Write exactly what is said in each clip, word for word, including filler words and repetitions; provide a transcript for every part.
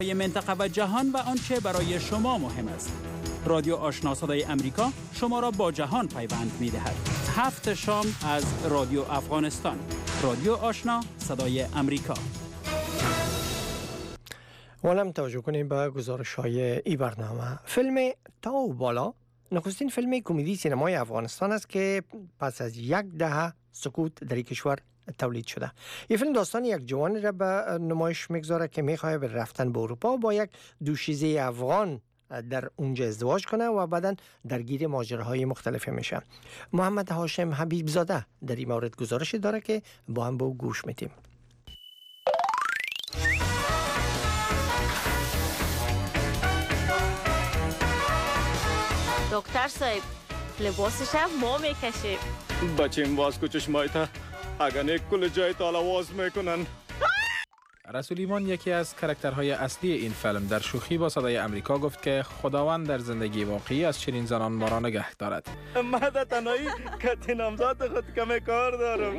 منطقه و جهان و آنچه برای شما مهم است. رادیو آشنا صدای امریکا شما را با جهان پیوند می‌دهد. هفت شام از رادیو افغانستان. رادیو آشنا صدای امریکا. ولم توجه کنیم به گزارش‌های این برنامه. فیلم تا و بالا نخستین فیلم کمدی سینمای افغانستان است که پس از یک دهه سکوت در این کشور تولید شده. این فیلم داستان یک جوان را به نمایش میگذاره که میخواد به رفتن به اروپا با یک دوشیزه افغان در اونجا ازدواج کنه و بعداً درگیر ماجراهای مختلفی میشه. محمد هاشم حبیب زاده در این مورد گزارشی داره که با هم به گوش میدیم. دکتر صاحب لباسش هم ما میکشیم. بچیم واز کو چشمایتا اگر نه کل جای تا آواز میکنن. رسول ایمان یکی از کاراکترهای اصلی این فیلم در شوخی با صدای امریکا گفت که خداوند در زندگی واقعی از چنین زنان ما را نگه دارد. من تنهایی کتی نامزاد خود کم کار دارم.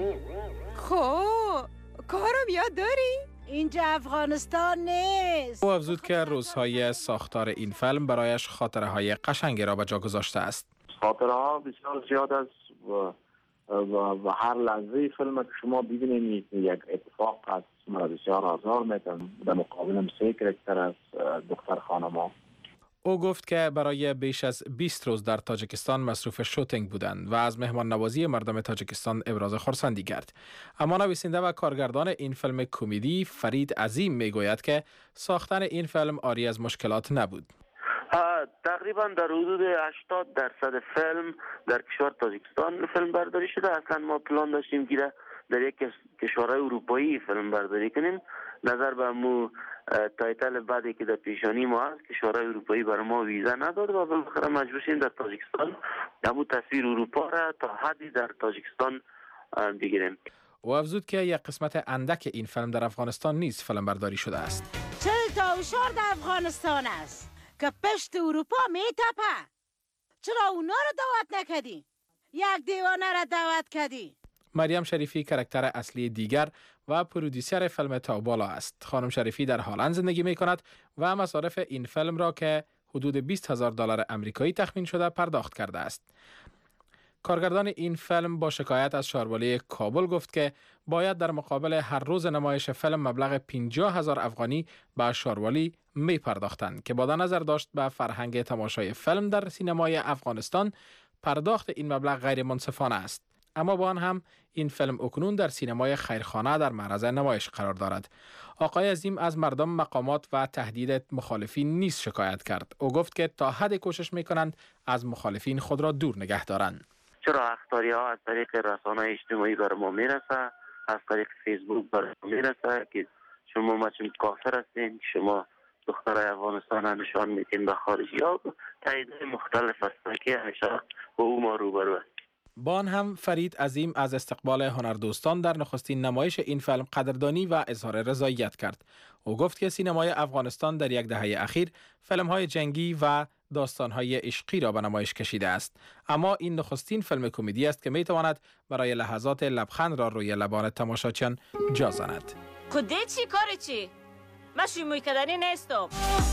خو کارم یاد داری؟ اینجا افغانستان نیست. او افزود که روزهای ساختار این فیلم برایش خاطره های قشنگی را به جا گذاشته است. خاطره ها بسیار زیاد است و, و, و هر لحظه فیلم که شما ببینید یک اتفاق است مرا بسیار آزار میتن. در مقابلم سه کرکتر از دختر خانما. او گفت که برای بیش از بیست روز در تاجیکستان مصروف شوتینگ بودند و از مهمان نوازی مردم تاجیکستان ابراز خرسندی کرد. اما نویسنده و کارگردان این فیلم کمدی فرید عظیم میگوید که ساختن این فیلم عاری از مشکلات نبود. تقریبا در حدود هشتاد درصد فیلم در کشور تاجیکستان فیلم برداری شده. اصلا ما پلان داشتیم که در یک کشورهای اروپایی فیلم برداری کنیم. نظر به مو تایتل بعدی که در پیشانی ما هست کشورهای اروپایی بر ما ویزا نداد و بالاخره مجبور شدیم در تاجیکستان همون تصویر اروپا را تا حدی در تاجیکستان بگیریم. او افزود که یک قسمت اندک این فیلم در افغانستان نیز فیلم برداری شده است. چل تا اشار در افغانستان است که پشت اروپا میتپه. چرا اونا رو دعوت نکدی؟ یک دیوانه را دعوت کردی. مریم شریفی کاراکتر اصلی دیگر و پرودیسر فیلم تاوبالا است. خانم شریفی در هلند زندگی می کند و مصارف این فیلم را که حدود بیست هزار دلار آمریکایی تخمین شده پرداخت کرده است. کارگردان این فیلم با شکایت از شاروالی کابل گفت که باید در مقابل هر روز نمایش فیلم مبلغ پنجاه هزار افغانی به شاروالی می پرداختند که با نظر داشت به فرهنگ تماشای فیلم در سینمای افغانستان پرداخت این مبلغ غیر منصفانه است. اما با آن هم این فیلم اکنون در سینمای خیرخانه در معرض نمایش قرار دارد. آقای عظیم از مردم، مقامات و تهدید مخالفین نیز شکایت کرد. او گفت که تا حد کوشش می‌کنند از مخالفین خود را دور نگه دارند. چرا اخطاری ها از طریق رسانه اجتماعی بر ما میرسه، از طریق فیسبوک بر ما میرسه که شما مچم کافر هستین، شما دخترای افغانستان نشان میدین به خارجی ها. تایید مختلف هستن که همیشه با او ما روبرو است. با آن هم فرید عظیم از استقبال هنردوستان در نخستین نمایش این فیلم قدردانی و اظهار رضایت کرد. او گفت که سینمای افغانستان در یک دهه اخیر فیلم‌های جنگی و داستان‌های عشقی را به نمایش کشیده است، اما این نخستین فیلم کمدی است که می‌تواند برای لحظات لبخند را روی لبان تماشاچیان جا زند. خودت چی کاری چی؟ من شیموی کدنی نیستم.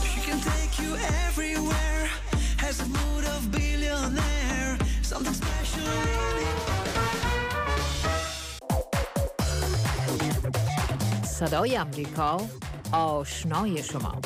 صدای امریکا، آشنای شما.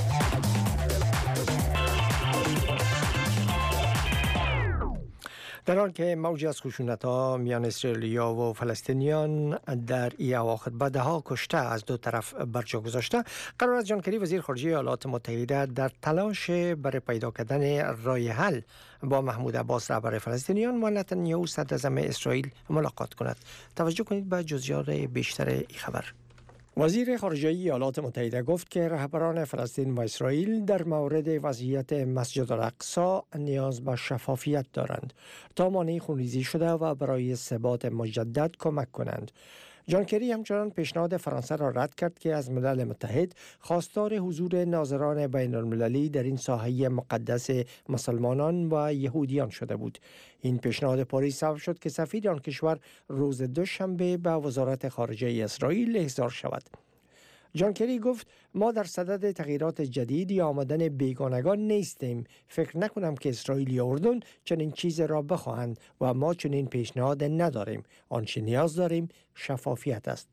در حال که موجی از خشونت‌ها میان اسرائیلیا و فلسطینیان در این اواخر به ده‌ها کشته از دو طرف برجا گذاشته، قرار است جان کری وزیر خارجه ایالات متحده در تلاش برای پیدا کردن راه حل با محمود عباس رهبر فلسطینیان و نتانیاهو صدراعظم اسرائیل ملاقات کند. توجه کنید به جزئیات بیشتر این خبر. وزیر خارجه ایالات متحده گفت که رهبران فلسطین و اسرائیل در مورد وضعیت مسجد الاقصی نیاز به شفافیت دارند تا مانع خونریزی شده و برای ثبات مجدد کمک کنند. جان کری همچنان پیشنهاد فرانسه را رد کرد که از ملل متحد خواستار حضور ناظران بین المللی در این ساحه مقدس مسلمانان و یهودیان شده بود. این پیشنهاد پاریس سبب شد که سفیر آن کشور روز دوشنبه به وزارت خارجه اسرائیل احضار شود. جان کری گفت ما در صدد تغییرات جدید یا آمدن بیگانگان نیستیم. فکر نکنم که اسرائیل یا اردن چنین چیز را بخواهند و ما چنین پیشنهاد نداریم. آنچه نیاز داریم شفافیت است.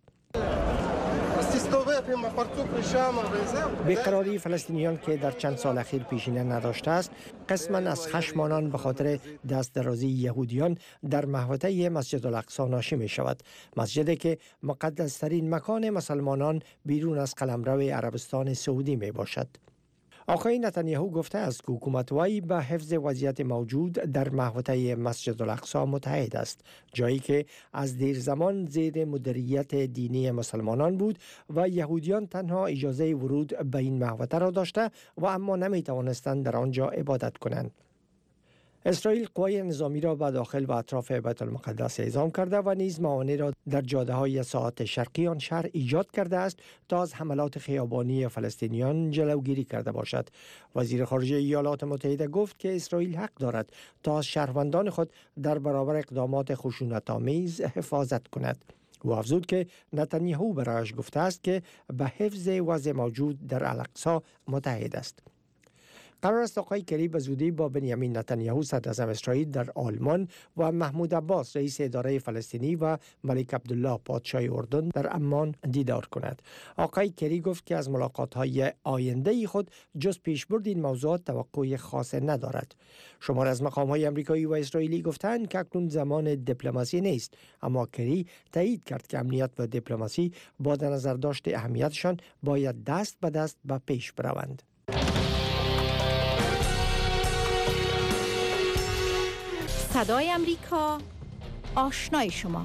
بیقراری فلسطینیان که در چند سال اخیر پیشینه نداشته است، قسما از خشم آنان به خاطر دست درازی یهودیان در محوطه مسجد الاقصی ناشی می شود. مسجدی که مقدس ترین مکان مسلمانان بیرون از قلمرو عربستان سعودی می باشد. آقای نتانیاهو گفته است که حکومت وی به حفظ وضعیت موجود در محوطه مسجد الاقصی متحد است، جایی که از دیر زمان زیر مدیریت دینی مسلمانان بود و یهودیان تنها اجازه ورود به این محوطه را داشته و اما نمی توانستند در آنجا عبادت کنند. اسرائیل قوای نظامی را به داخل و اطراف بیت المقدس اعزام کرده و نیز موانع را در جاده های ساحات شرقی آن شهر ایجاد کرده است تا از حملات خیابانی فلسطینیان جلوگیری کرده باشد. وزیر خارجه ایالات متحده گفت که اسرائیل حق دارد تا از شهروندان خود در برابر اقدامات خشونت‌آمیز حفاظت کند. او افزود که نتانیاهو برایش گفته است که به حفظ وضع موجود در الاقصی متحد است. قرار است آقای کری به زودی با بنیامین نتانیاهو صدراعظم اسرائیل در آلمان و محمود عباس رئیس اداره فلسطینی و ملک عبدالله پادشاه اردن در عمان دیدار کند. آقای کری گفت که از ملاقات‌های آینده خود جز پیشبرد این موضوعات توقع خاص ندارد. شمار از مقام‌های آمریکایی و اسرائیلی گفتند که اکنون زمان دیپلماسی نیست، اما کری تایید کرد که امنیت و دیپلماسی با در نظر داشت اهمیتشان باید دست به دست به پیش بروند. صدای امریکا، آشنای شما.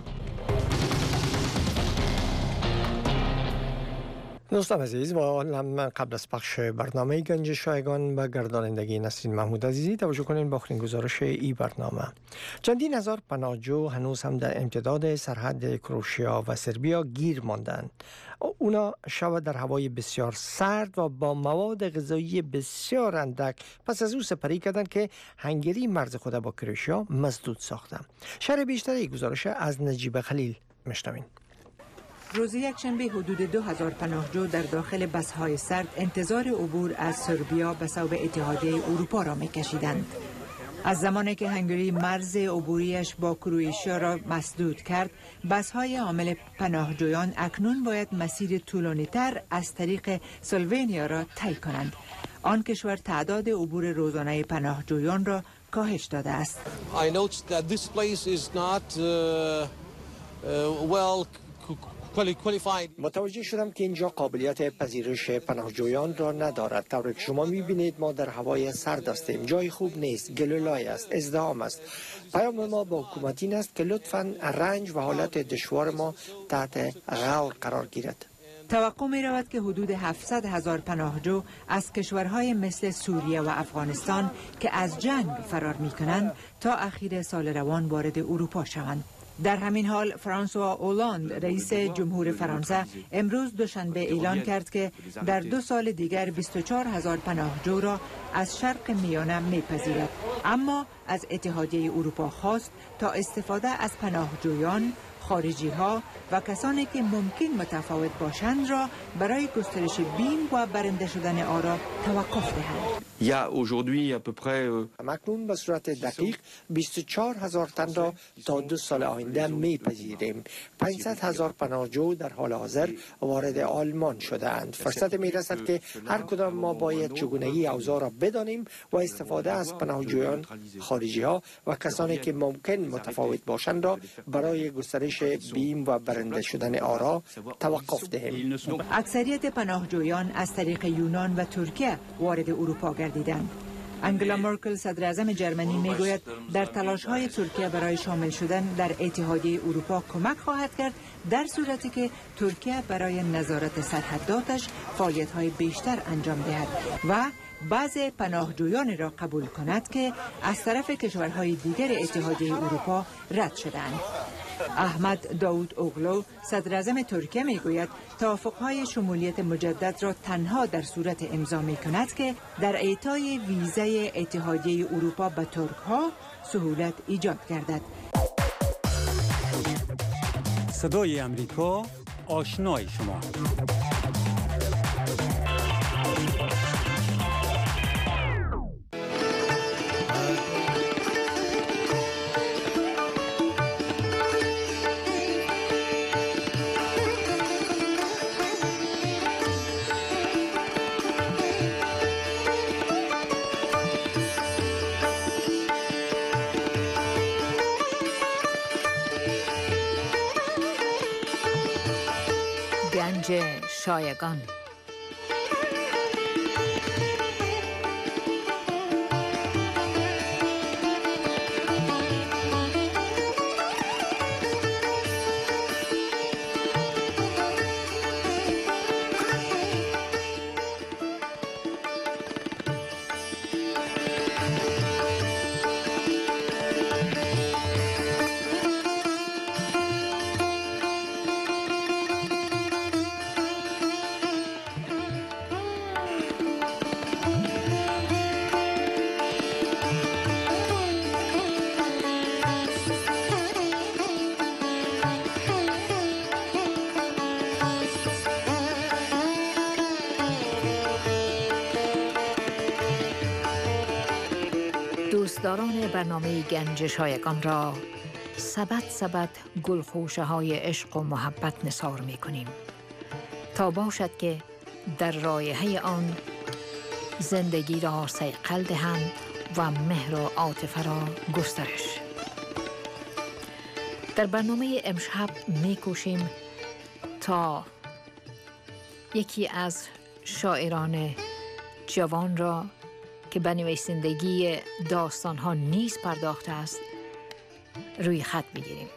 دوستان عزیز، و قبل از پخش برنامه گنج شایگان به گردانندگی نسرین محمود عزیزی توجه کنین با آخرین گزارش ای برنامه. چندین هزار پناهجو هنوز هم در امتداد سرحد کروشیا و سربیا گیر ماندند. اونا شب در هوای بسیار سرد و با مواد غذایی بسیار اندک پس از او سپری کردند که هنگری مرز خود با کروشیا مسدود ساختند. شرح بیشتری گزارش از نجیب خلیل میشنوین. روز یکشنبه حدود دو هزار پناهجو در داخل بس‌های سرد انتظار عبور از سربیا به صوب اتحادیه اروپا را می‌کشیدند. از زمانی که هنگری مرز عبوریش با کرواتیا را مسدود کرد، بس‌های حامل پناهجویان اکنون باید مسیر طولانی‌تر از طریق سلوونیا را طی کنند. آن کشور تعداد عبور روزانه پناهجویان را کاهش داده است. I note that this place is not uh, uh, well متوجه شدم که اینجا قابلیت پذیرش پناهجویان را ندارد. طوری که شما می‌بینید ما در هوای سرد هستیم. جای خوب نیست، گلولای است، ازدحام است. پیام ما با حکومت این است که لطفاً رنج و حالت دشوار ما تحت غور قرار گیرد. توقع می رود که حدود هفتصد هزار پناهجو از کشورهای مثل سوریه و افغانستان که از جنگ فرار می کنند تا اخیر سال روان وارد اروپا شوند. در همین حال فرانسوا اولاند رئیس جمهور فرانسه امروز دوشنبه اعلان کرد که در دو سال دیگر بیست و چهار هزار پناهجو را از شرق میانه میپذیرد، اما از اتحادیه اروپا خواست تا استفاده از پناهجویان، خارجی ها و کسانی که ممکن متفاوت باشند را برای گسترش بیم و برنده شدن آرا توقف دهند. یا aujourd'hui à peu près مکنون به صورت دقیق بیست و چهار هزار تن را تا دو سال آینده میپذیریم. پانصد هزار پناهجو در حال حاضر وارد آلمان شده اند. فرصت میرسد که هر کدام ما باید چگونگی اوضاع را بدانیم و استفاده از پناهجویان، خارجی ها و کسانی که ممکن متفاوت باشند را برای گسترش بیم و برنده شدن آرا توقف دهیم. اکثریت پناهجویان از طریق یونان و ترکیه وارد اروپا گردیدند. انگلا مرکل صدراعظم جرمنی میگوید در تلاش‌های ترکیه برای شامل شدن در اتحادیه اروپا کمک خواهد کرد در صورتی که ترکیه برای نظارت سرحداتش فعالیت‌های بیشتر انجام دهد و بعض پناهجویان را قبول کند که از طرف کشورهای دیگر اتحادیه اروپا رد شدند. احمد داود اوغلو صدراعظم ترکیه میگوید توافق‌های شمولیت مجدد را تنها در صورت امضا می‌کند که در اعطای ویزای اتحادیه اروپا به ترک‌ها سهولت ایجاد گردد. صدای امریکا، آشنای شما. گنج شایگان. دوستداران برنامه گنج شایگان را سبد سبد گلخوشه های عشق و محبت نثار می کنیم تا باشد که در رایحه آن زندگی را صیقل دهند و مهر و عاطفه را گسترش. در برنامه امشب می کوشیم تا یکی از شاعران جوان را که به نویسندگی داستان ها نیز پرداخته است روی خط بگیریم.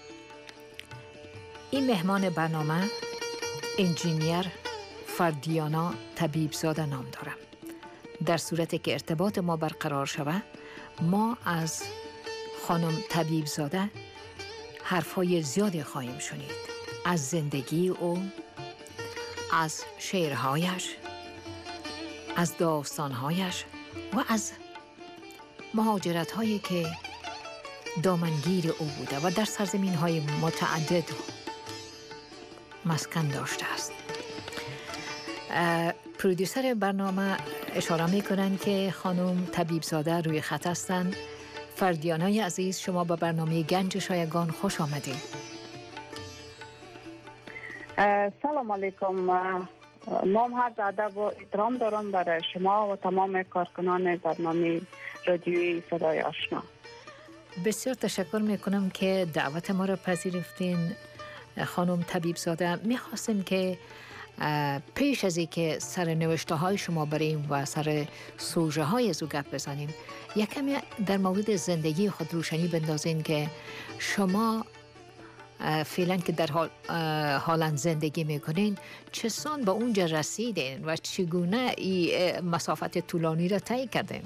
این مهمان برنامه انجینیر فردیانا طبیبزاده نام دارم. در صورتی که ارتباط ما برقرار شود ما از خانم طبیبزاده حرفای زیادی خواهیم شنید از زندگی او، از شعرهایش، از داستانهایش و از مهاجرت هایی که دامنگیر او بوده و در سرزمین های متعدد مسکن داشته است. پرودیوسر برنامه اشاره می کنند که خانم طبیبزاده روی خط هستند. فردیانای عزیز، شما به برنامه گنج شایگان خوش آمدید. سلام علیکم. ما هر ادب و احترام دارم برای شما و تمام کارکنان برنامه رادیویی صدای آشنا. بسیار تشکر میکنم که دعوت ما را پذیرفتین خانم طبیبزاده. میخواستیم که پیش از اینکه سر نوشته های شما بریم و سر سوژه های از او گپ بزنیم یک کمی در مورد زندگی خود روشنی بندازین که شما فعلا که در حال هالند زندگی میکنین چه سان به اونجا رسیدین و چگونه این مسافت طولانی را طی کردین؟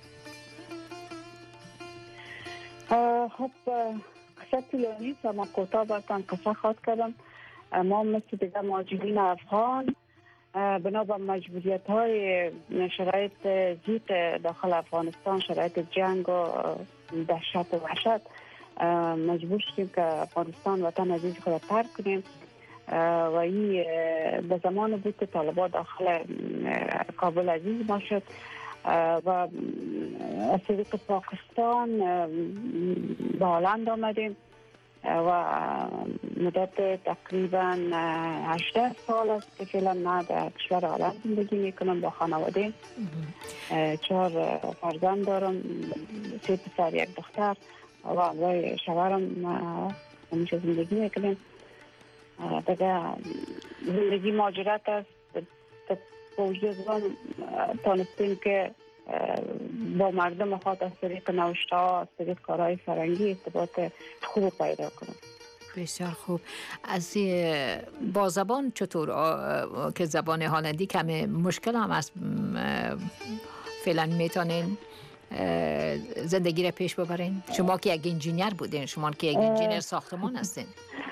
خب قصه طولانی است اما کوتاه براتون قصه خواهد کردم. ما مثل دیگه مهاجرین افغان بنا به مجبوریت های شرایط زیاد داخل افغانستان، شرایط جنگ و دهشت و وحشت، مجبور شدیم که افغانستان وطن عزیز خود را ترک کنیم و این به زمان بود که طالبان داخل کابل عزیز ما شد و از طریق پاکستان به هلند آمدیم و مدت تقریبا هجده سال است که فعلا من در کشور هلند زندگی میکنم با خانواده. چهار فرزند دارم، سه پسر یک دختر و برای شوهرم همیشه زندگی میکنیم. دیگه زندگی مهاجرت است. با وجود آن تانستیم که با مردم خود از طریق نوشته ها، از طریق کارهای فرنگی ارتباط خوب پیدا کنیم. بسیار خوب. از با زبان چطور؟ که زبان هلندی کمی مشکل هم است، فعلا میتونین زندگی را پیش ببرین؟ شما که یک انجینیر بودین، شما که یک انجینیر ساختمان هستین.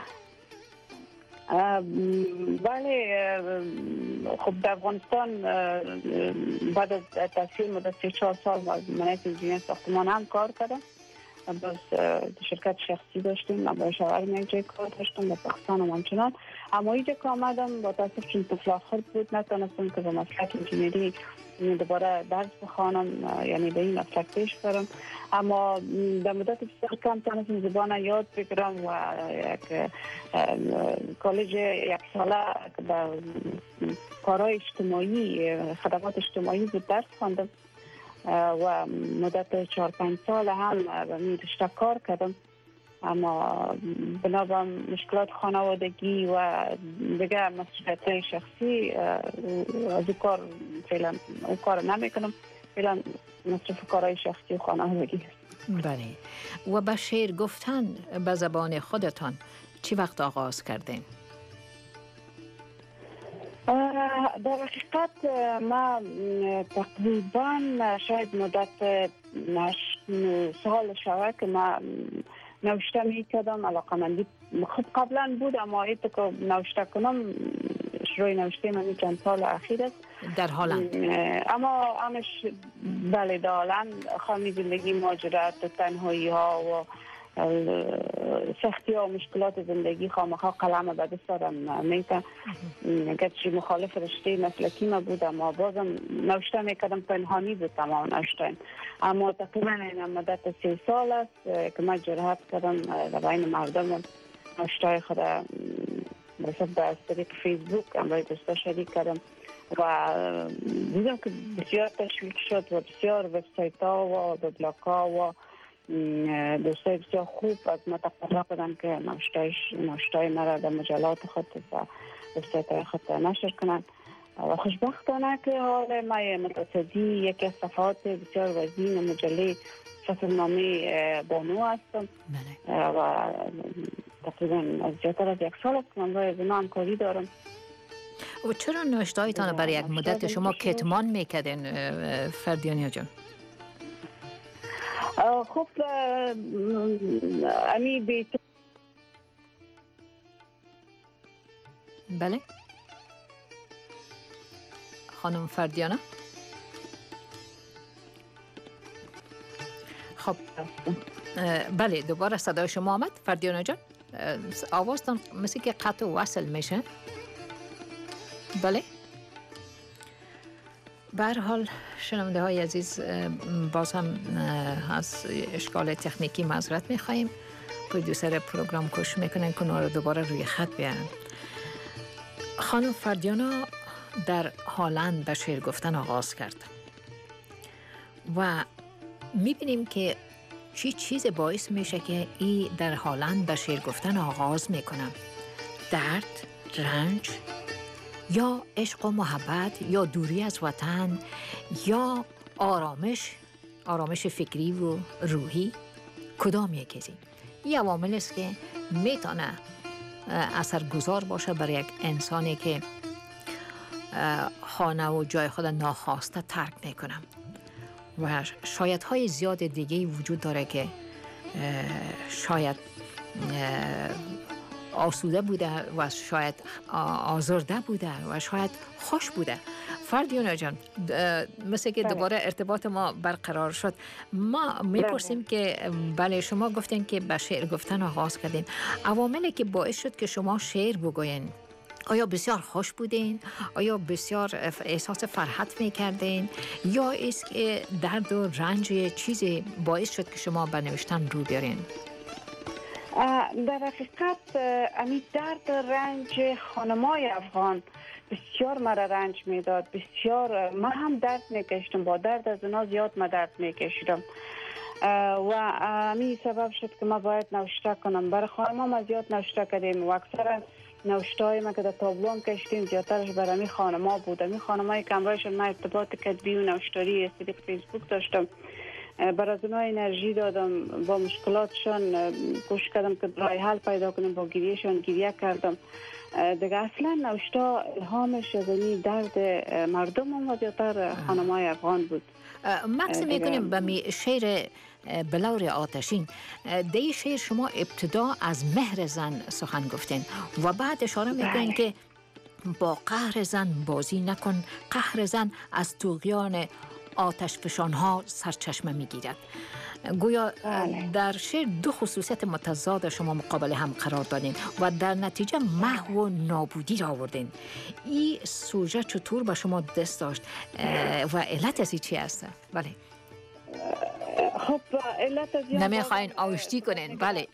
بله، خب در افغانستان بعد از تحصیل مدت سه چهار سال من انجینیر ساختمان هم کار کردم. باز شرکت شخصی داشتیم، من با شوهرم یک جای کار داشتم در پاکستان و همچنان. اما اینجا که آمدم با تاسف چون طفل آخر بود نتونستم که به مسلک انجینیری دوباره درس بخوانم، یعنی به این مسلک پیش برم. اما در مدت بسیار کم تونستم زبان یاد بگیرم و یک کالج یک ساله در کارهای اجتماعی، خدمات اجتماعی بود درس خواندم و مدت چهار پنج سال هم به این رشته کار کردم اما بنابراین مشکلات خانوادگی و دیگه مسئولیت شخصی از او کار فعلا او کار نمی کنم. فعلا مصرف کارهای شخصی و خانوادگی است. بله. و به شعر گفتن به زبان خودتان چی وقت آغاز کردین؟ در حقیقت ما تقریبا شاید مدت سال شود که ما نوشته می کردم. علاقه مندی خب قبلا بود اما ایت که نوشته کنم شروع نوشته من چند سال اخیر است در هلند. اما همش بله در هلند خواهی زندگی ماجرات تنهایی ها و سختی ها و مشکلات زندگی خامخا قلم به دست دارم میتم. گرچه مخالف رشته مسلکی ما بود اما بازم نوشته میکردم پنهانی بود تمام نوشتن. اما تقریبا این مدت سه سال است که من جرأت کردم در بین مردم نوشته خود رسد از طریق فیسبوک امروی دوستا شریک کردم و دیدم که بسیار تشویق شد و بسیار وبسایت ها و بلاگ ها و دوستای بسیار خوب از ما تقاضا کردن که نوشتای مرا در مجلات خود و وبسایت خود نشر کنند و خوشبختانه که حال ما متصدی یکی از صفحات بسیار وزین مجله فصلنامه بانو هستم و تقریبا از زیادتر از یک سال است که من باید از همکاری دارم. و چرا نوشتهایتان برای یک مدت شما کتمان میکردین فردیانیا جان؟ خب امی بیت بله خانم فردیانا. خب بله دوباره صدای شما آمد فردیانا جان. آوازتان مثل که قطع و وصل میشه. بله به هر حال شنونده های عزیز باز هم از اشکال تکنیکی معذرت میخواییم. پرودوسر پروگرام کوشش میکنن که اونا رو دوباره روی خط بیارن. خانم فردیانا در هلند به شعر گفتن آغاز کرد و میبینیم که چی چیز باعث میشه که ای در هلند به شعر گفتن آغاز میکنم؟ درد، رنج یا عشق و محبت یا دوری از وطن یا آرامش آرامش فکری و روحی؟ کدام یکی از این این عوامل است که میتونه اثرگذار باشه برای یک انسانی که خانه و جای خود ناخواسته ترک میکنه و شاید های زیاد دیگه وجود داره که شاید آسوده بوده و شاید آزرده بوده و شاید خوش بوده. فردیانا جان مثل که دوباره ارتباط ما برقرار شد. ما میپرسیم که بله شما گفتین که به شعر گفتن آغاز کردین. عواملی که باعث شد که شما شعر بگوین آیا بسیار خوش بودین؟ آیا بسیار احساس فرحت میکردین؟ یا است که درد و رنج چیزی باعث شد که شما به نوشتن رو بیارین؟ در حقیقت امی درد رنج خانمای افغان بسیار مرا رنج میداد. بسیار من هم درد میکشتم. با درد از اونا زیاد من درد میکشیدم و امی سبب شد که ما باید نوشته کنم. برای خانم ما زیاد نوشته کردیم و اکثر نوشته های ما که در تابلو هم کشتیم زیادترش برای امی خانم ها بود. امی خانم های که همراهشون من ارتباط کتبی و نوشتاری طریق فیسبوک داشتم. برای از اونها انرژی دادم. با مشکلاتشان کوشش کردم که راه حل پیدا کنم. با گریهشان گریه کردم. دیگه اصلا نوشته الهامش از این درد مردم هم زیادتر خانمای افغان بود. مکس میکنیم به می شعر بلور آتشین. دی شعر شما ابتدا از مهر زن سخن گفتین و بعد اشاره میکنین که با قهر زن بازی نکن. قهر زن از طغیان آتش فشانها سرچشمه میگیرد. گویا در شعر دو خصوصیت متضاد شما مقابل هم قرار دادین و در نتیجه محو و نابودی را آوردین. این سوژه چطور به شما دست داشت و علت از این چی هست؟ بله خب علت از نمیخواین آشتی کنین. بله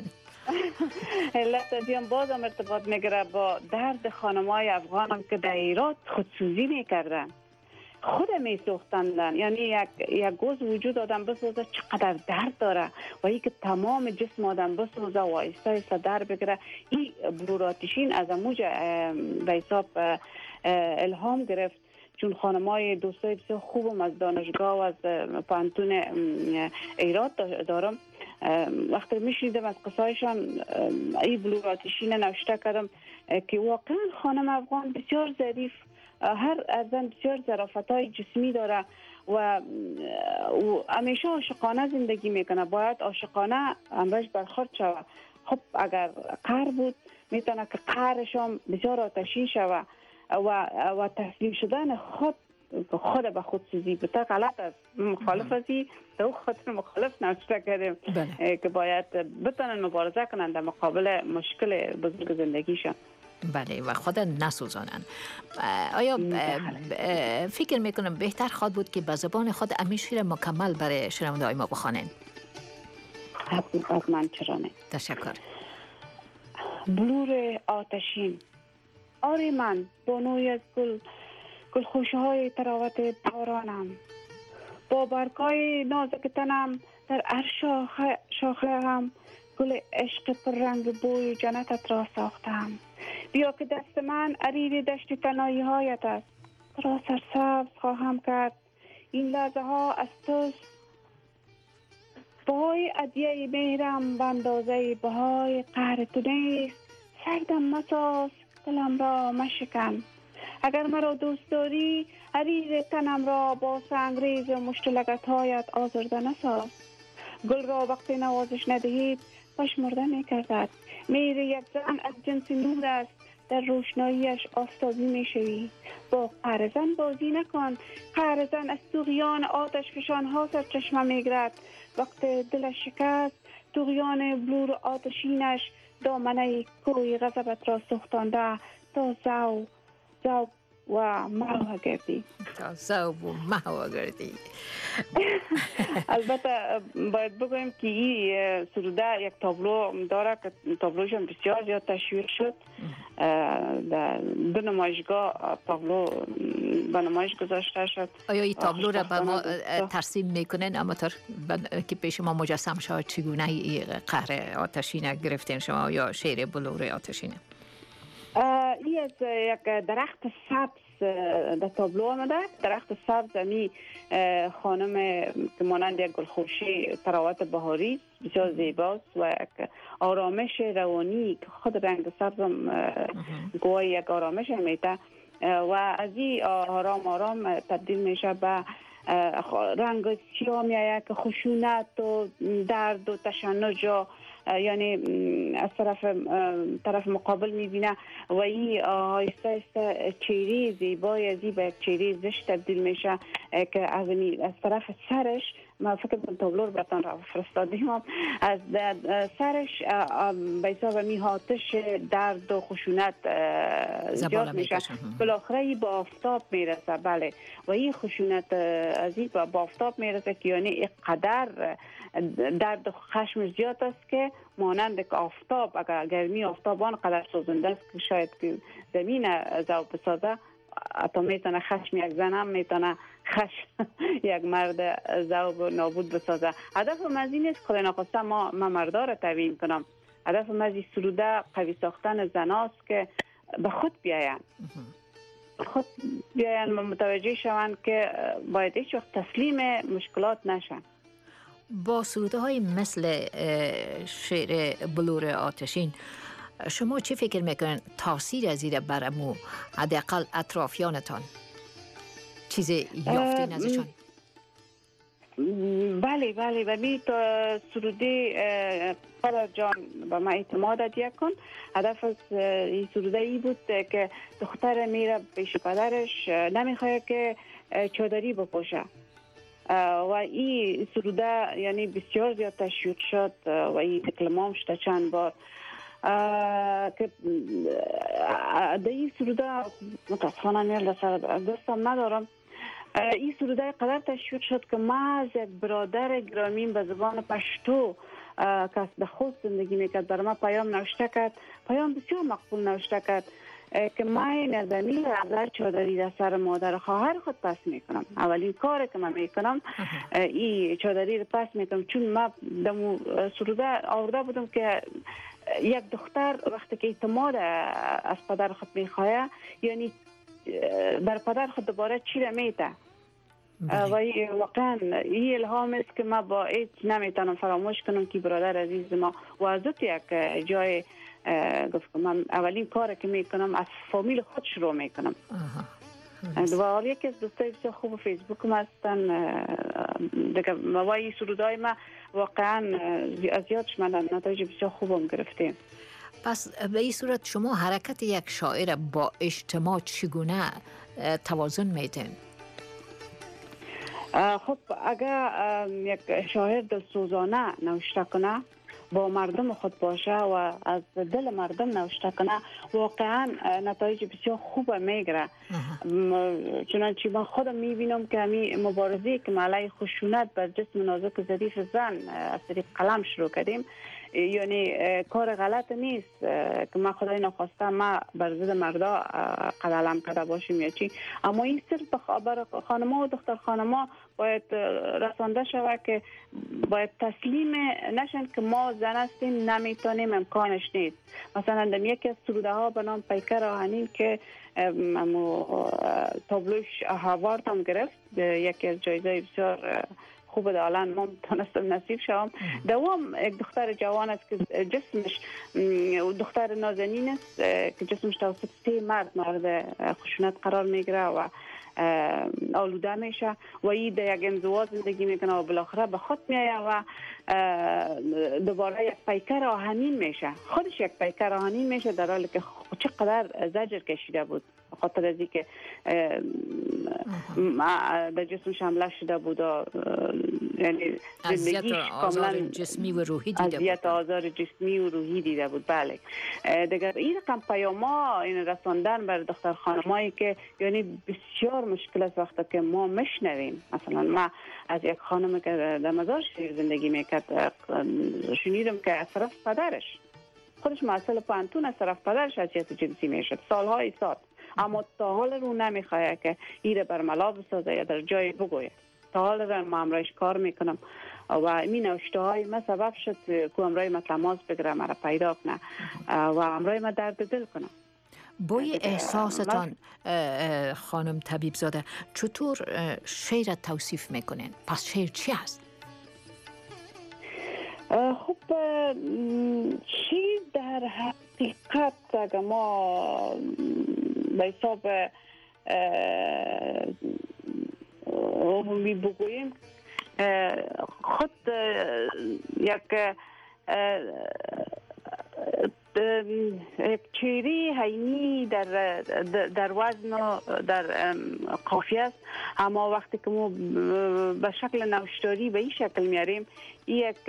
علت از این بازم ارتباط میگیره با درد خانمای افغان هم که در ایران خودسوزی میکردن. خود می سوختندن. یعنی یک یک گوز وجود آدم بسوزه چقدر درد داره و ای که تمام جسم آدم بسوزه و آهسته آهسته در بگیره. این بلور آتشین از اموج به حساب الهام گرفت، چون خانمای دوستای بسیار خوبم از دانشگاه و از پانتون ایراد دارم. وقتی میشنیدم از قصایشان این بلور آتشین نوشته کردم که واقعا خانم افغان بسیار ظریف، هر زن بسیار ظرافت‌های جسمی داره و همیشه عاشقانه زندگی میکنه، باید عاشقانه امرش برخورد شود. خب اگر قهر بود میتونه که قهرش هم بسیار آتشین شود و و تسلیم شدن خود خود به خود سوزی بتا غلط است. مخالف ازی تو خاطر مخالف نوشته کردیم که باید بتونن مبارزه کنند در مقابل مشکل بزرگ زندگیشان. بله و خود نسوزانند. آیا فکر میکنم بهتر خواد بود که به زبان خود امی شعر مکمل برای شنونده های ما بخوانند؟ حتما چرا نه. تشکر. بلور آتشین. آری من بانوی از گل گل خوشه های تراوت بارانم، با برگای نازک تنم در هر شاخه, شاخه هم گل عشق پر رنگ بوی جنتت را ساختم. بیا که دست من عریر دشت تنایی هایت است، را سرسبز خواهم کرد این لحظه ها از توست. بهای ادیه مهرم به اندازه بهای قهر تو نیست، سردم مساز دلم را مشکن. اگر مرا دوست داری حریر تنم را با سنگریز و مشتلگت هایت آزرده نساز. گل را وقتی نوازش ندهید پشمرده می کردد. میر یک زن از جنس نور است، در روشناییش آفتابی می شوی. با قهر زن بازی نکن، قهر زن از طغیان آتش فشان ها سرچشمه می گیرد. وقت دلش شکست طغیان بلور آتشینش دامنه کوی غضبت را سوختانده تا زو زو و محو گردی. تا زو و محو گردی. البته باید بگویم که این سروده یک تابلو داره که تابلوش هم بسیار زیاد تشویق شد. در دو نمایشگاه تابلو به نمایش گذاشته شد. آیا این تابلو را به ما ترسیم میکنن اما تر که پیش ما مجسم شد چگونه این قهر آتشینه گرفتین شما یا شعر بلور آتشینه؟ این از یک درخت سبز در تابلو آمده. درخت سبز می خانم که مانند یک گلخوشی تراوت بهاری بسیار زیباست و یک آرامش روانی که خود رنگ سبز گواه یک آرامش میده و از این آرام آرام تبدیل میشه به رنگ سیاه میآید که خشونت و درد و تشنج یعنی از طرف طرف مقابل میبینه و این آهسته آهسته چهره زیبای از این به یک چهره زشت تبدیل میشه که از از طرف سرش ما فکر کنم تابلو براتون را فرستادیم از سرش به حساب می آتش درد و خشونت زیاد میشه. بالاخره با آفتاب میرسه. بله و این خشونت از این با آفتاب میرسه که یعنی قدر درد و خشم زیاد است که مانند که آفتاب اگر گرمی آفتاب آنقدر سوزنده است که شاید که زمین ذوب بسازه، حتی میتونه خشم یک زن هم میتونه خشم یک مرد ذوب نابود بسازه. هدف من از این نیست خدا نخواسته ما ما مردا را تبیین کنم. هدف من از این سروده قوی ساختن زناست که به خود بیاین خود بیاین متوجه شوند که باید هیچ وقت تسلیم مشکلات نشن. با سروده های مثل شعر بلور آتشین شما چی فکر میکنن تاثیر از این برامو حداقل اطرافیانتان چیزی یافتین ازشان؟ بله بله و می تا سروده فرا جان به ما اعتماد ادیه کن. هدف از این سروده ای بود که دختر میره پیش پدرش نمیخواه که چادری بپوشه و این سروده یعنی بسیار زیاد تشویق شد و این تکلمام شده چند بار که در این سروده متاسفانه نیل سر دستم ندارم. این سروده قدر تشویق شد که ما از یک برادر گرامین به زبان پشتو که به خود زندگی میکرد برای ما پیام نوشته کرد، پیام بسیار مقبول نوشته کرد که من نزدنی رضا چادری در سر مادر خواهر خود پس میکنم. اولین کاری که من میکنم این چادری رو پس میکنم، چون من دمو سروده آورده بودم که یک دختر وقتی که اعتماد از پدر خود میخواه، یعنی بر پدر خود دوباره چی را میته و واقعا این الهام است که ما با هیچ نمیتونم فراموش کنم که برادر عزیز ما و از یک جای گفت که من اولین کاری که میکنم از فامیل خود شروع میکنم. و یکی از دوستای بسیار خوب فیسبوک ما هستن دیگه، و این سرودای ما واقعا از یادش من نتایج بسیار خوبم گرفتیم. پس به این صورت شما حرکت یک شاعر با اجتماع چگونه توازن میدین؟ خب اگر یک شاعر دلسوزانه نوشته کنه، با مردم خود باشه و از دل مردم نوشته کنه، واقعا نتایج بسیار خوب میگیره. چنانچه من خودم میبینم که همین مبارزه که علیه خشونت بر جسم نازک و ظریف زن از طریق قلم شروع کردیم، یعنی کار غلط نیست که ما خدای نخواسته ما بر ضد مردا قلم کرده باشیم یا چی، اما این صرف برای خانم‌ها و دختر خانم‌ها باید رسانده شود که باید تسلیم نشن که ما زن هستیم نمیتونیم، امکانش نیست. مثلا در یکی از سروده ها به نام پیکر آهنین که تابلوش هاوارد هم گرفت، یکی از جایزه بسیار خوب دالان ما تونستم نصیب شوم. دوام یک دختر جوان است که جسمش دختر نازنین است که جسمش توسط سه مرد مورد خشونت قرار میگیره و آلوده میشه و این در یک انزوا زندگی میکنه و بالاخره به خود میایه و دوباره یک پیکر آهنین میشه، خودش یک پیکر آهنین میشه، در حالی که چقدر زجر کشیده بود خاطر از اینکه در جسمش حمله شده بود، یعنی اذیت آزار جسمی و روحی دیده بود. اذیت آزار جسمی و روحی دیده بود. بله دیگه این رقم پیاما این رساندن بر دختر خانمایی که یعنی بسیار مشکل است وقتی که ما مشنویم. مثلا ما از یک خانم که در مزار شریف زندگی میکرد شنیدم که از طرف پدرش، خودش مسئله پانتون، از طرف پدرش اذیت جنسی میشد سالهای سال، اما تا حال رو نمیخواه که ایره برملا بسازه یا در جای بگویه. تا حال رو ما امرایش کار میکنم و این نوشته های ما سبب شد که امرای ما تماس بگیره، مرا پیدا کنه و امرای ما درد دل کنه. بای احساستان خانم طبیب زاده چطور شعر توصیف میکنین؟ پس شعر چی هست؟ خب شعر در حقیقت اگر ما به حساب عمومی بگوییم خود یک یک چیری حینی در در وزن و در قافیه است، اما وقتی که ما به شکل نوشتاری به این شکل میاریم یک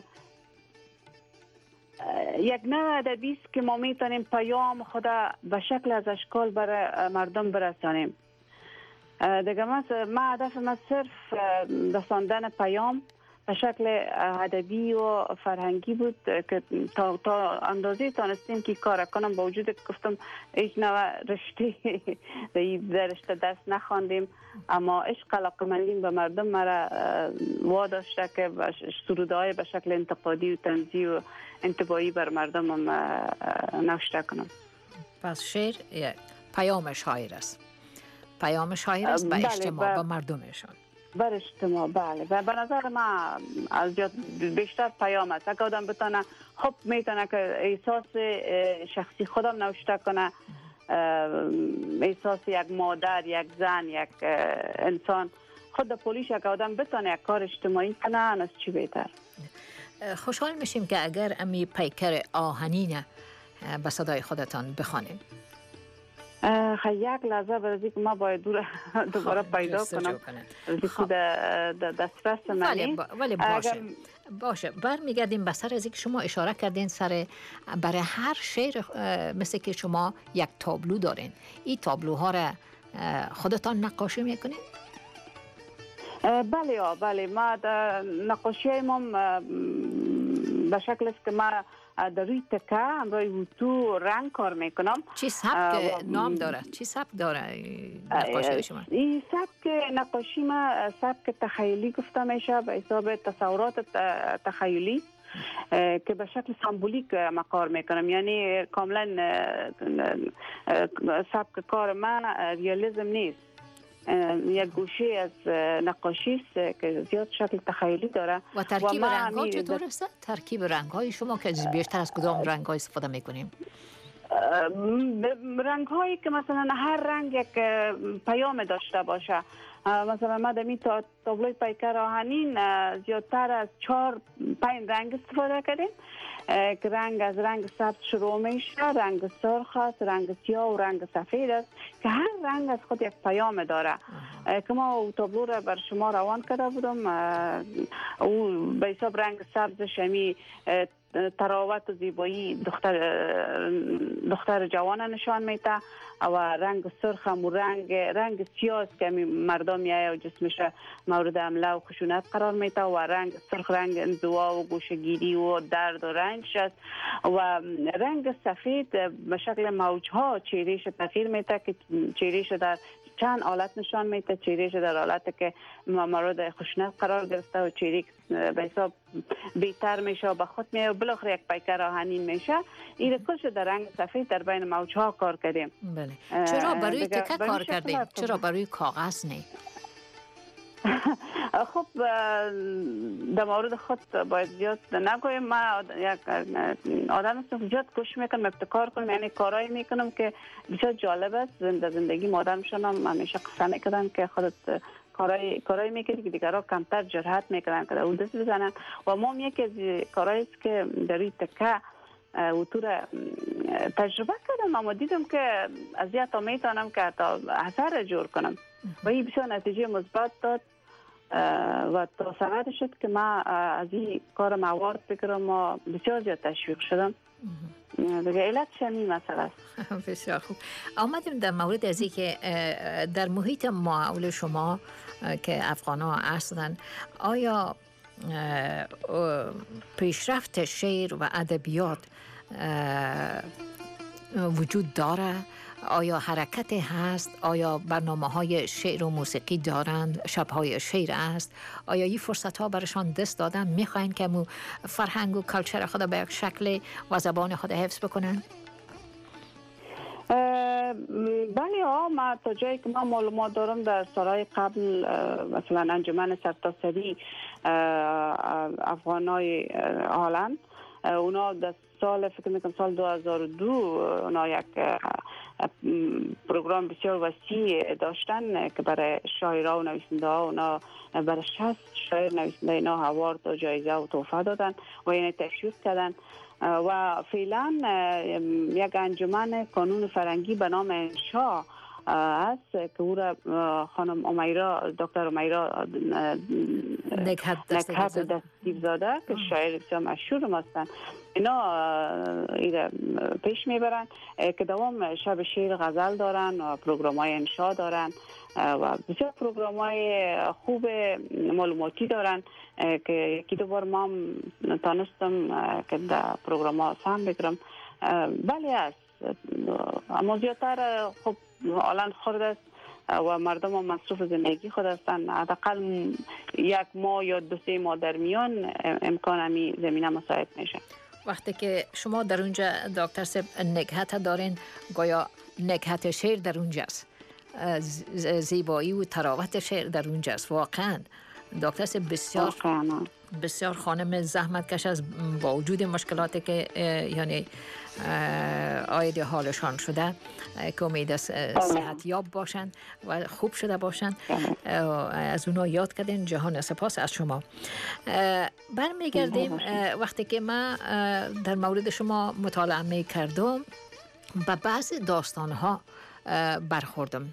یک نوع ادبی است که ما میتونیم پیام خدا به شکل از اشکال برای مردم برسانیم. دیگه ما هدف ما صرف رساندن پیام به شکل ادبی و فرهنگی بود که تا, تا اندازه تانستیم که کار کنم، با وجود که گفتم هیچ نوع رشته در رشته دست نخواندیم، اما عشق علاقه‌مندیم به مردم مرا واداشته که سروده‌های به شکل انتقادی و طنزی و انتباهی بر مردم هم نوشته کنم. پس شعر پیام شاعر است، پیام شاعر است به اجتماع به مردمشان، بر اجتماع. بله و به نظر من از بیشتر پیام است. اگه آدم بتونه خب میتونه که احساس شخصی خودم نوشته کنه، احساس یک مادر، یک زن، یک انسان، خود پولیش اگه آدم بتونه یک کار اجتماعی کنه از چی بهتر. خوشحال میشیم که اگر امی پیکر آهنین به صدای خودتان بخوانیم. یک لحظه برای که ما باید دور دوباره پیدا کنم خود دسترس منی، ولی باشه باشه برمیگردیم به سر از اینکه شما اشاره کردین سر برای هر شعر مثل که شما یک تابلو دارین، این تابلوها را خودتان نقاشی میکنین؟ بله بله ما نقاشی ما به شکل است که ما در روی تکه همراه تو رنگ کار میکنم. چی سبک نام داره؟ چی سبک داره نقاشی شما؟ این سبک نقاشی ما سبک تخیلی گفته میشه، به حساب تصورات تخیلی که به شکل سمبولیک ما کار میکنم. یعنی کاملا سبک کار ما ریالیزم نیست، یک گوشه از نقاشی است که زیاد شکل تخیلی داره. و ترکیب رنگ ها چطور است؟ ترکیب رنگ های شما که بیشتر از کدام رنگ ها استفاده میکنیم؟ رنگ هایی که مثلا هر رنگ یک پیام داشته باشه. مثلا ما دمی تا تابلوی پیکر آهنین زیادتر از چهار پنج رنگ استفاده کردیم که رنگ از رنگ سبز شروع میشه، رنگ سرخ است، رنگ سیاه و رنگ سفید است که هر رنگ از خود یک پیام داره. که ما تابلو را بر شما روان کرده بودم، او به حساب رنگ سبز شمی تراوت و زیبایی دختر دختر جوان نشان میده و رنگ سرخ هم و رنگ رنگ سیاه که مردم میایه و جسمش مورد حمله و خشونت قرار میده و رنگ سرخ رنگ انزوا و گوشه‌گیری و درد و رنج است و رنگ سفید به شکل موجها چهرهش تغییر میده که چهرهش در چند حالت نشان میده. چهرهش در حالتی که مورد خشونت قرار گرفته و چهره به حساب بیتر میشه و به خود میایه و بالاخره یک پیکر آهنین میشه. این کلش در رنگ سفید در بین موجها کار کردیم. بله. چرا برای تکه کار کردیم؟ چرا برای کاغذ نه؟ خب در مورد خود باید زیاد نگویم. ما یک آدم هستم زیاد کوشش میکنم ابتکار کنم، یعنی کارایی میکنم که بسیار جالب است. زنده زندگی مادرم شدم همیشه قصه میکردن که خودت کارای کارایی میکنی که دیگرها کمتر جرأت میکنن که اون دست بزنن و ما یکی از کارهایی است که در این تکه و تو را تجربه کردم اما دیدم که از یا تا میتونم که تا اثر جور کنم و این بسیار نتیجه مثبت داد و تا سبب شد که ما از این کار موارد بگیرم و بسیار زیاد تشویق شدم. دیگه علت شمی مسئله است. بسیار خوب. آمدیم در مورد از این که در محیط معاول شما که افغان ها هستند، آیا پیشرفت شعر و ادبیات وجود داره؟ آیا حرکت هست؟ آیا برنامه های شعر و موسیقی دارند؟ شبهای شعر است؟ آیا این فرصت ها برشان دست دادن؟ میخواین که مو فرهنگ و کلچر خود به یک شکل و زبان خود حفظ بکنن؟ بله ها، ما تا جایی که ما معلومات دارم در سالهای قبل مثلا انجمن سرتاسری افغانای عالم اونا در سال فکر میکنم سال دو هزار و دو اونا یک پروگرام بسیار وسیع داشتن که برای شاعرها و نویسنده ها اونا برای شصت شاعر نویسنده اینا هوارد و جایزه و تحفه دادن و یعنی تشویق کردن و فعلا یک انجمن کانون فرنگی به نام انشا است که او را خانم امیرا دکتر امیرا نکهت دستگیر زاده که شاعر بسیار مشهور هستند، اینا ایره پیش میبرن که دوام شب شعر غزل دارن و پروگرام های انشا دارن و بسیار پروگرام های خوب معلوماتی دارن که یکی دو بار ما هم تانستم که در پروگرام ها سهم بگیرم. بله است، اما زیادتر خب الان خورد است و مردم هم مصروف زندگی خود هستند. حداقل یک ماه یا دو سه ماه در میان امکان همی زمینه مساعد میشه. وقتی که شما در اونجا دکتر صاحب نکهت دارین، گویا نکهت شعر در اونجاست، زیبایی و تراوت شعر در اونجاست. واقعا دکتر صاحب بسیار بسیار خانم زحمت کش از با وجود مشکلاتی که یعنی آید حالشان شده که امید صحت یاب باشند و خوب شده باشند، از اونا یاد کردین. جهان سپاس از شما. برمیگردیم وقتی که ما در مورد شما مطالعه می کردم به بعضی داستانها برخوردم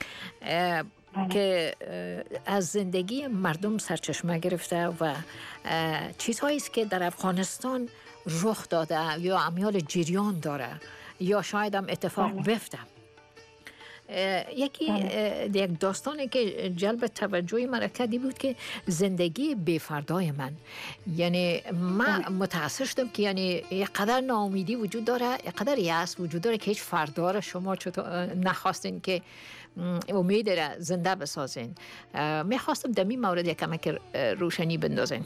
که از زندگی مردم سرچشمه گرفته و چیزهایی است که در افغانستان رخ داده یا امیال جریان داره یا شاید هم اتفاق بیفته. یکی یک داستانی که جلب توجه من کردی بود که زندگی بی‌فردای من، یعنی من متأثر شدم که یعنی یک قدر ناامیدی وجود داره، یک قدر یأس وجود داره که هیچ فردا را شما چطور نخواستین که امید را زنده بسازین. میخواستم در این مورد یک کمک روشنی بندازین.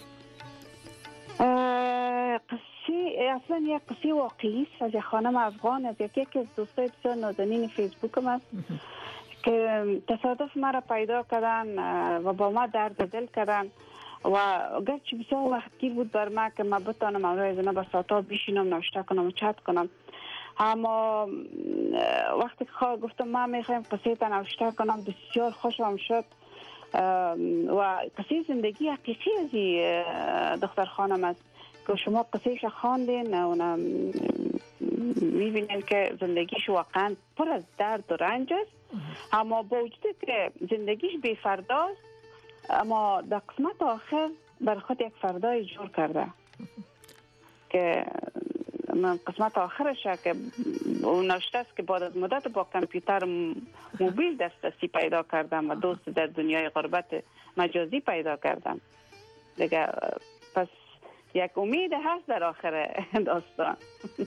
اصلا یک قصه واقعی است از یک خانم افغان، از یکی از دوستای بسیار نازنین فیسبوکم است که تصادف مرا پیدا کردن و با ما درد دل کردن و گرچه بسیار وقتگیر بود بر من که من بتانم امروز نه به ساعتا بشینم نوشته کنم و چت کنم، اما وقتی که خواه گفتم من میخوایم قصه تا نوشته کنم بسیار خوشم شد و قصه زندگی حقیقی از دختر خانم است که شما قصهش خواندین و میبینین که زندگیش واقعا پر از درد و رنج است، اما با وجود که زندگیش بی فرداست اما در قسمت آخر بر خود یک فردای جور کرده که من قسمت آخرش که اون نوشته است که بعد از مدت با کامپیوتر موبیل دسترسی پیدا کردم و دوست در دنیای غربت مجازی پیدا کردم دیگه. پس یک امید هست در آخر داستان.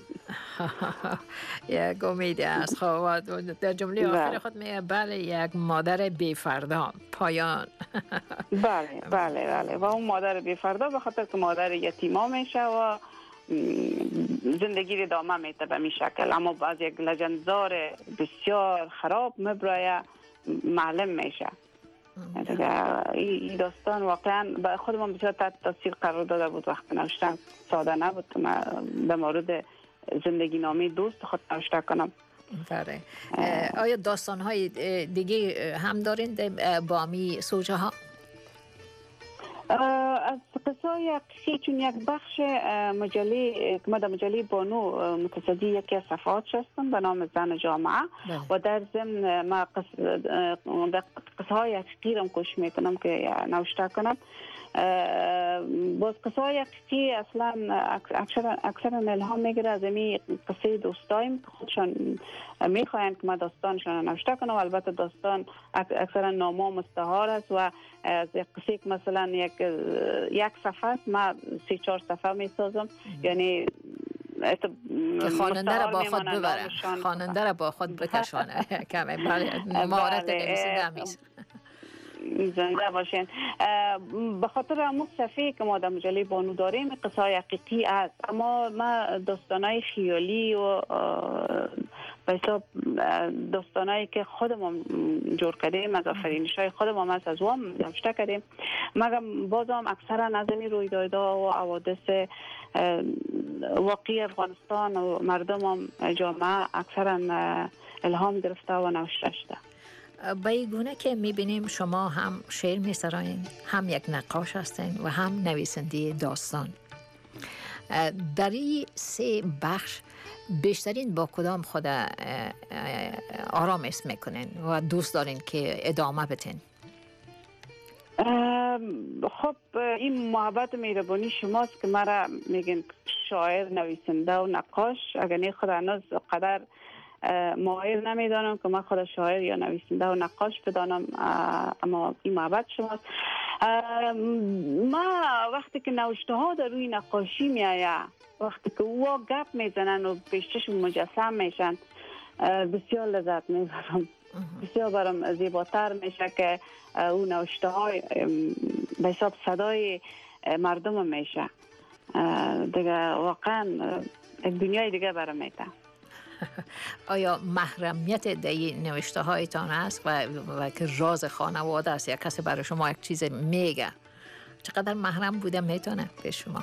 یک امید هست. خب در جمله آخر خود میگه بله یک مادر بی‌فردا پایان. بله بله بله و اون مادر بی‌فردا به خاطر که مادر یتیما میشه و زندگی ادامه میده به می شکل، اما باز یک لجنزار بسیار خراب مبرای معلم میشه. این داستان واقعا به خود من بسیار تحت تاثیر قرار داده بود. وقتی نوشتم ساده نبود که من به مورد زندگی نامه دوست خود نوشته کنم. بله. آیا داستان های دیگه هم دارین با می سوژه ها؟ از قصه حقیقی چون یک بخش مجله که ما در مجله بانو متصدی یکی از صفحات هستم به نام زن جامعه و در ضمن ما قصه های حقیقی را کوشش میکنم که نوشته کنم. باز قصه های حقیقی اصلا اکثر الهام میگیره از این قصه دوستایم که خودشان میخواین که ما داستانشان نوشته کنم. البته داستان اکثرا نامه مستعار است و از قصه که مثلا یک یک صفحه است ما سه چهار صفحه میسازم، یعنی که خواننده را با خود ببره، خواننده را با خود بکشانه. کمی مهارت نویسنده هم است. زنده باشین. به خاطر همون صفحه که ما در مجله بانو داریم قصه های حقیقی است، اما ما داستانای خیالی و به حساب داستانایی که خودمون جور کردیم از آفرینش های خودمون از از وام نوشته کردیم، مگم بازم اکثرا از این رویدادها و حوادث واقعی افغانستان و مردم جامعه اکثرا الهام گرفته و نوشته شده. به این گونه که میبینیم شما هم شعر میسراین، هم یک نقاش هستین و هم نویسنده داستان. در این سه بخش بیشترین با کدام خود آرامش میکنین و دوست دارین که ادامه بتین؟ خب این محبت مهربانی شماست که مرا میگن شاعر، نویسنده و نقاش. اگر نه خود هنوز قدر مایل نمیدانم که من خود شاعر یا نویسنده و نقاش بدانم، اما این محبت شماست. ما وقتی که نوشته ها در روی نقاشی می آید، وقتی که او گپ میزنن و پیشش مجسم میشن بسیار لذت میبرم، بسیار برام زیباتر میشه که او نوشته های به حساب صدای مردم میشه دیگه. واقعا یک دنیای دیگه برام میده. آیا محرمیت در نوشته هایتان است و, و که راز خانواده است یا کسی برای شما یک چیز میگه؟ چقدر محرم بوده میتونه به شما؟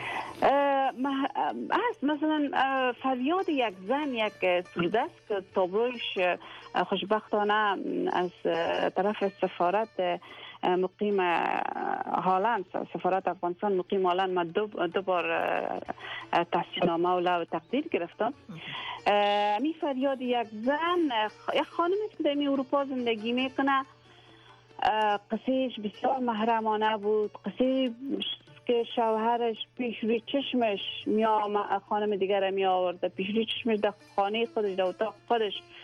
هست مثلا فریاد یک زن یک سرود است که تابلوش خوشبختانه از طرف سفارت مقیم هالند، سفارت افغانستان مقیم هالند، من دو, دو بار تحصیل نامه و لو تقدیر گرفتم. می فریاد یک زن، یک خانمی که در اروپا زندگی میکنه، قصهش بسیار محرمانه بود. قصه که شوهرش پیش روی چشمش می خانم دیگر می آورده، پیش روی چشمش در خانه خودش در اتاق خودش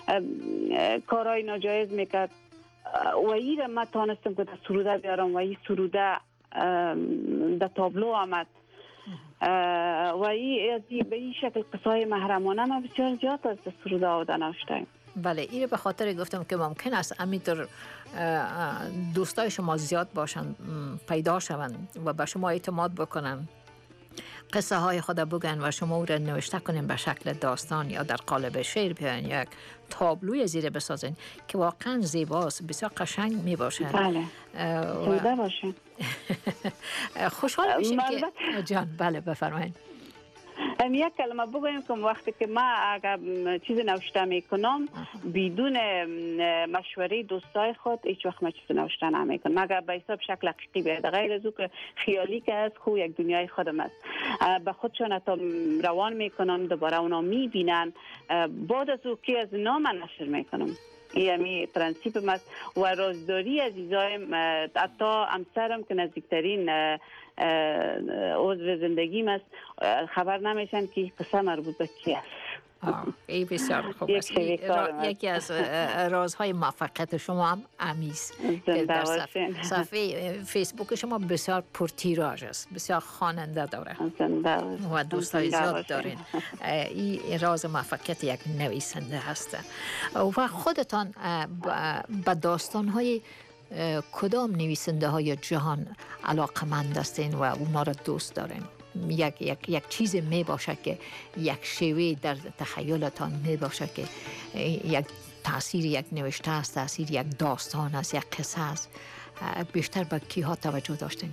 کارهای ناجایز میکرد و این ما تانستم که در سروده بیارم و این سروده در تابلو آمد و این به این شکل قصای محرمانه ما بسیار زیاد از سروده آوده نوشتیم. بله، این به خاطر گفتم که ممکن است همینطور دوستای شما زیاد باشند، پیدا شوند و به شما اعتماد بکنن، قصه های خود بگن و شما او را نوشته کنین به شکل داستان یا در قالب شعر بیان، یک تابلوی زیر بسازین که واقعا زیباست، بسیار قشنگ می باشه. بله زیبا باشه. خوشحال میشیم که جان. بله بفرمایید. یک کلمه بگویم که وقتی که ما اگر چیز نوشته میکنم بدون مشوره دوستای خود هیچ وقت ما چیز نوشته نمیکنم، مگر به حساب شکل حقیقی بیاد، غیر از او که خیالی که از خو یک دنیای خودم است. به خودشان تا روان میکنم، دوباره اونا میبینن، بعد از او که از نام نشر میکنم. یعنی پرنسیپ است و رازداری عزیزایم، حتی همسرم که نزدیکترین عضو زندگیم است خبر نمیشن که قصه مربوط به کی است. ای بسیار خوب است. یکی از رازهای موفقیت شما هم امیز در صفحه فیسبوک شما بسیار پرتیراژ است، بسیار خواننده داره و دوستای زیاد دارین. این راز موفقیت یک نویسنده هست. و خودتان به داستان‌های کدام نویسنده های جهان علاقمند هستین و اونا را دوست دارین؟ یک یک یک چیز می باشه که یک شیوه در تخیلتان می باشه که یک تاثیر یک نوشته است، تاثیر یک داستان است، یک قصه است. بیشتر به کیها توجه داشتین؟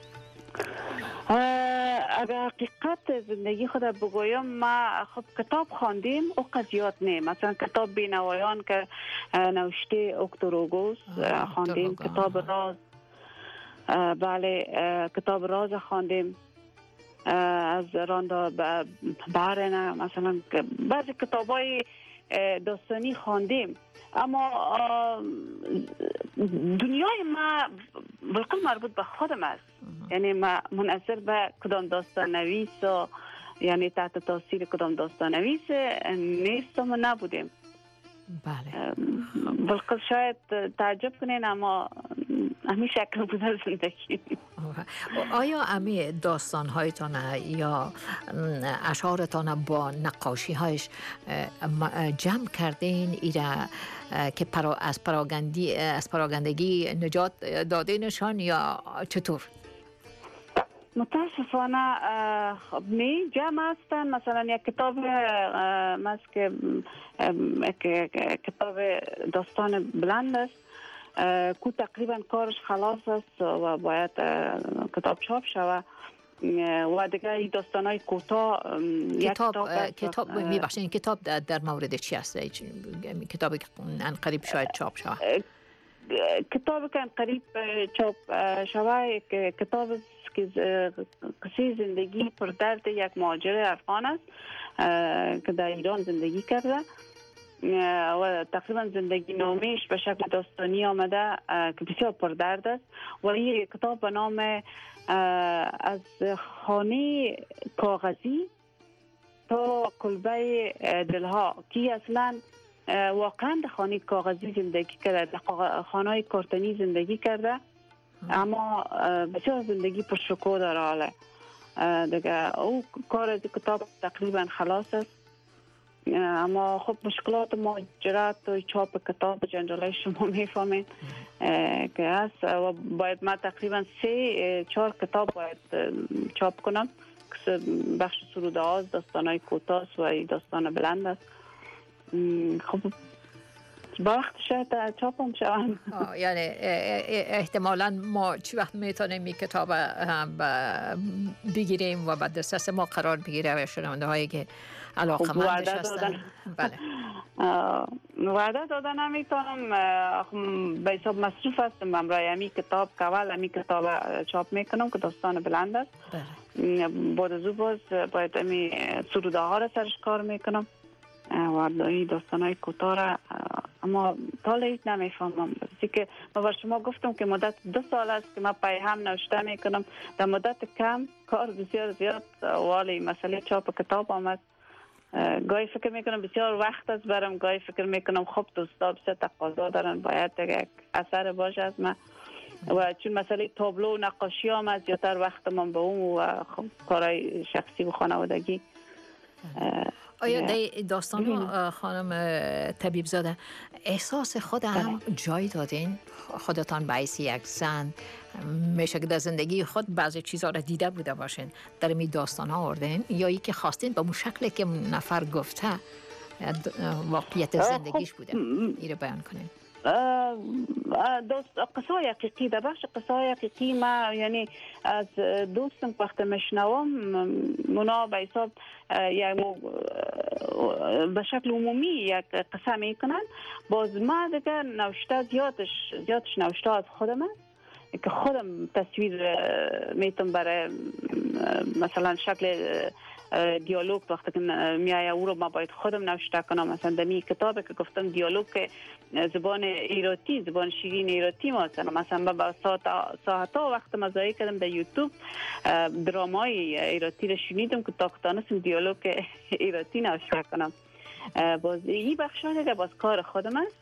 اگر حقیقت زندگی خود بگویم، ما خب کتاب خواندیم او قضیات نه، مثلا کتاب بینوایان که نوشته ویکتور هوگو خواندیم، کتاب راز، بله کتاب راز خواندیم از راندا بارن، مثلا بعضی کتابای داستانی خواندیم. اما دنیای ما بالکل مربوط به خودم است، یعنی ما منحصر به کدام داستان نویس و یعنی تحت تاثیر کدام داستان نویس نیستم و نبودیم. بله بالکل شاید تعجب کنین اما همین شکل بوده زندگی. آیا امی داستان هایتان یا اشعارتان با نقاشی هایش جمع کردین ایرا که پرا از پراگندی از پراگندگی نجات داده نشان یا چطور؟ متاسفانه می جمع هستن. مثلا یک کتاب ماست که کتاب داستان بلند است که تقریبا کارش خلاص است و باید کتاب چاپ شود و دیگه این داستانای کوتاه کتاب کتاب میبخشین کتاب در مورد چی است؟ کتابی که قریب شاید چاپ شود. کتابی که قریب چاپ شود کتاب که قصه زندگی پر درد یک مهاجر افغان است که در ایران زندگی کرده و تقریبا زندگی نامش به شکل داستانی آمده که بسیار پر درد است و این کتاب به نام از خانه کاغذی تا کلبه دلها که اصلا واقعا در خانه کاغذی زندگی کرده، در خانه کارتنی زندگی کرده اما بسیار زندگی پر شکوه داره. حالا دیگه او کار از کتاب تقریبا خلاص است اما خب مشکلات مهاجرت و چاپ کتاب جنجالای شما میفهمین که هست و باید ما تقریبا سه چهار کتاب باید چاپ کنم که بخش سروده هاست، داستانای کوتاه و داستان بلند است. خب با وقت شاید چاپم شوند. یعنی احتمالاً ما چی وقت میتونیم این کتاب بگیریم و بعد دسترس ما قرار بگیره و شنونده هایی که علاقمندش هستن؟ بله وعده داده نمیتونم، به حساب مصروف هستم. امرای همی کتاب کول همی کتاب چاپ میکنم که داستان بلند است. بله بعد از او باز باید همی سروده ها را سرش کار میکنم و داستان های کوتاه را اما تا هیچ نمیفهمم. بسی که ما بر شما گفتم که مدت دو سال است که ما پای هم نوشته میکنم، در مدت کم کار بسیار زیاد والی مسئله چاپ کتاب آمد گاهی فکر میکنم بسیار وقت است برم، گاهی فکر میکنم خب دوستا بسیار تقاضا دارن باید یک اثر باشه از من و چون مسئله تابلو و نقاشی هم از زیادتر وقت من به اون و خب کارهای شخصی و خانوادگی. آیا در داستان خانم طبیب زاده احساس خود هم جای دادین؟ خودتان باعث یک زن میشه که در زندگی خود بعضی چیزها را دیده بوده باشین در می داستان ها آوردین یا ای که خواستین به اون شکلی که نفر گفته واقعیت زندگیش بوده ای رو بیان کنین؟ دوست قصه حقیقی در بخش قصه حقیقی ما یعنی از دوستم وقت میشنوم منا به حساب یک به شکل عمومی یک قصه میکنن، باز ما دیگه نوشته زیادش زیادش نوشته از خودم که خودم تصویر میتونم برای مثلا شکل دیالوگ وقتی که میایه او رو ما باید خودم نوشته کنم. مثلا در می کتابی که گفتم دیالوگ که زبان ایراتی، زبان شیرین ایراتی مثلا مثلا با ساعت ساعتا وقت مزایه کردم در یوتیوب درامای ایراتی رو شنیدم که تا کتانستم دیالوگ ایراتی نوشته کنم. باز این بخشانه که باز کار خودم است.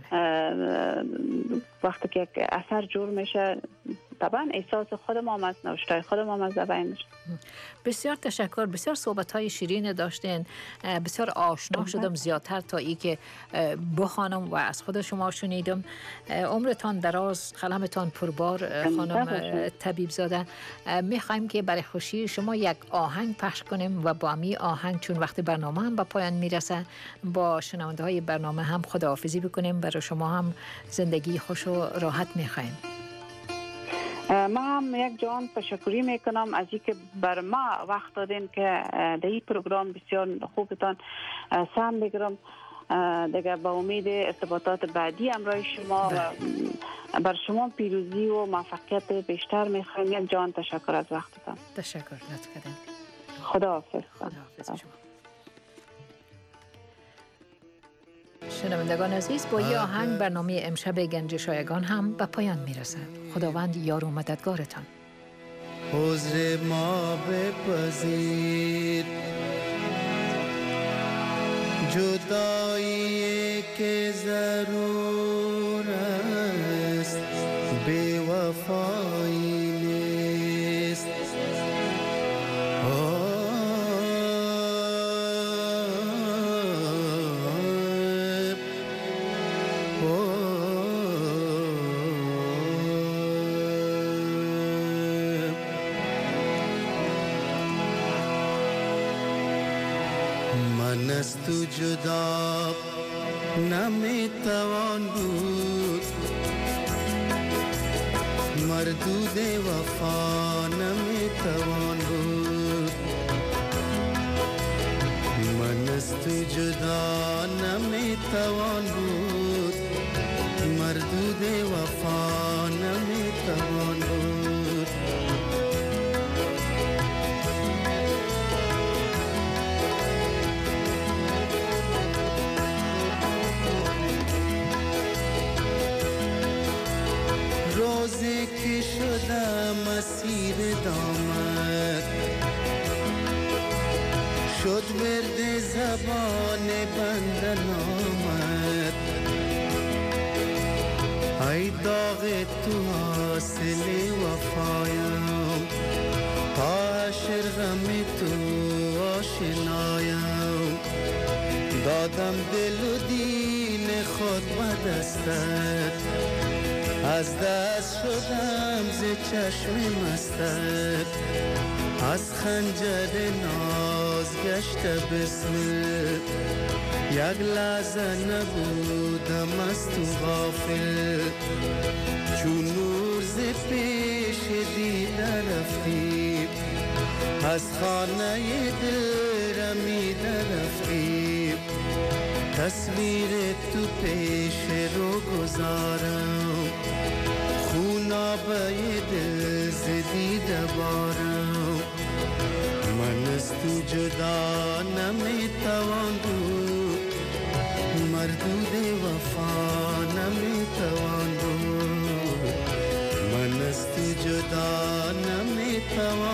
وقتی که یک اثر جور میشه طبعا احساس خودم هم از نوشتای خودم هم از زبان میشه. بسیار تشکر، بسیار صحبت های شیرین داشتین، بسیار آشنا شدم زیادتر تا ای که بخوانم و از خود شما شنیدم. عمرتان دراز، قلمتان پربار خانم طبیب زاده. میخوایم که برای خوشی شما یک آهنگ پخش کنیم و با می آهنگ چون وقت برنامه هم به پایان میرسه با شنونده های برنامه هم خداحافظی بکنیم. برای شما هم زندگی خوش و راحت میخوایم. ما هم یک جان تشکری میکنم از اینکه بر ما وقت دادین که در این پروگرام بسیار خوبتان سهم بگیرم. دیگه با امید ارتباطات بعدی همراه شما و بر شما پیروزی و موفقیت بیشتر میخوایم. یک جان تشکر از وقتتان. تشکر، لطف کردین. خداحافظ. خداحافظ شما. شنوندگان عزیز، با یه آهنگ برنامه امشب گنج شایگان هم به پایان میرسه. خداوند یار و مددگارتان. عذر ما بپذیر، جدایی که ضرور است بے وفایی نیست. از تو جدا نمیتوان بود، مردود وفا نمیتوان بود. من از تو جدا نمیتوان بود، مردود وفا نمیتوان بود. روزی که شدم مسیر دامت، شد ورد زبان بنده نامت. ای داغ تو حاصل وفایم، تا حشر غم تو آشنایم. دادم دل و دین خود به دستت، از دست شدم ز چشم مستت. از خنجر ناز گشته بسمت، یک لحظه نبودم از تو غافل. چون نور ز پیش دیده رفتی، از خانه دل رمیده رفتی. تصویر تو پیش رو گذارم، خونابه دل زدیده بارم. من از تو جدا نمیتوان بود، مردود وفا نمیتوان بود. من از تو جدا نمیتوان